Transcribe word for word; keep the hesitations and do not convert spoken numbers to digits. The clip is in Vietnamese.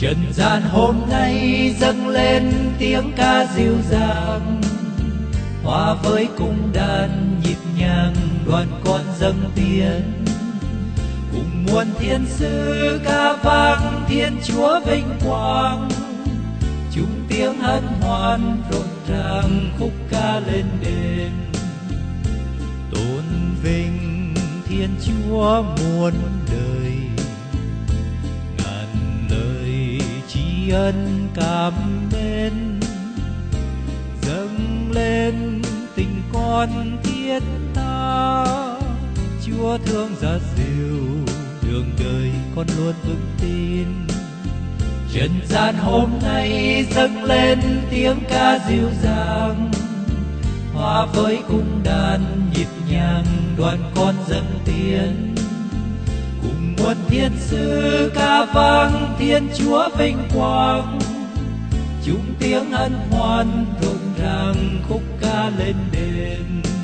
Trần gian hôm nay dâng lên tiếng ca dịu dàng, hòa với cung đàn nhịp nhàng đoàn con dâng tiến. Cùng muôn thiên sứ ca vang Thiên Chúa vinh quang, chung tiếng hân hoan rộn ràng khúc ca lên đền. Tôn vinh Thiên Chúa muôn đời, ngàn lời tri ân cảm mến, dâng lên tình con thiết tha. Chúa thương giá dịu, đường đời con luôn vững tin. Trần gian hôm nay dâng lên tiếng ca dịu dàng, hòa với cung đàn nhịp nhàng đoàn con dâng tiến. Cùng muôn thiên sứ ca vang Thiên Chúa vinh quang, chung tiếng hân hoan rộn ràng khúc ca lên đền.